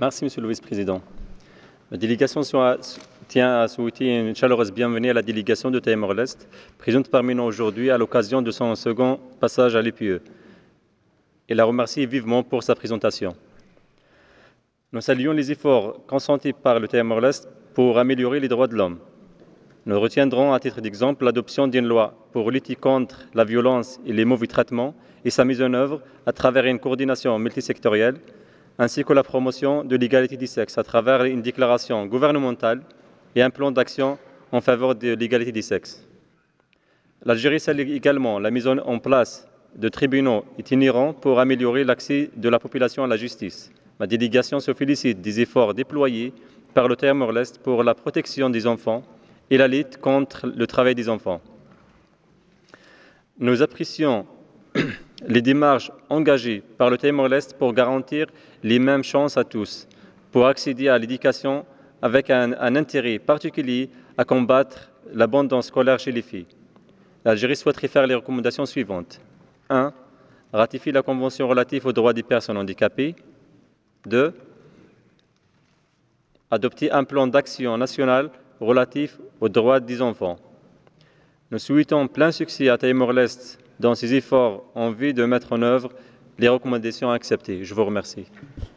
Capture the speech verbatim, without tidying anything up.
Merci, Monsieur le Vice-président. La délégation soit- tient à souhaiter une chaleureuse bienvenue à la délégation de Timor-Leste, présente parmi nous aujourd'hui à l'occasion de son second passage à l'E P E, et la remercie vivement pour sa présentation. Nous saluons les efforts consentis par le Timor-Leste pour améliorer les droits de l'homme. Nous retiendrons à titre d'exemple l'adoption d'une loi pour lutter contre la violence et les mauvais traitements et sa mise en œuvre à travers une coordination multisectorielle, ainsi que la promotion de l'égalité des sexes à travers une déclaration gouvernementale et un plan d'action en faveur de l'égalité des sexes. L'Algérie salue également la mise en place de tribunaux itinérants pour améliorer l'accès de la population à la justice. Ma délégation se félicite des efforts déployés par le Timor-Leste pour la protection des enfants et la lutte contre le travail des enfants. Nous apprécions les démarches engagées par le Timor-Leste pour garantir les mêmes chances à tous, pour accéder à l'éducation avec un, un intérêt particulier à combattre l'abandon scolaire chez les filles. L'Algérie souhaiterait faire les recommandations suivantes. un. Ratifier la Convention relative aux droits des personnes handicapées. deux. Adopter un plan d'action national relatif aux droits des enfants. Nous souhaitons plein succès à Timor-Leste dans ses efforts en vue de mettre en œuvre les recommandations acceptées. Je vous remercie.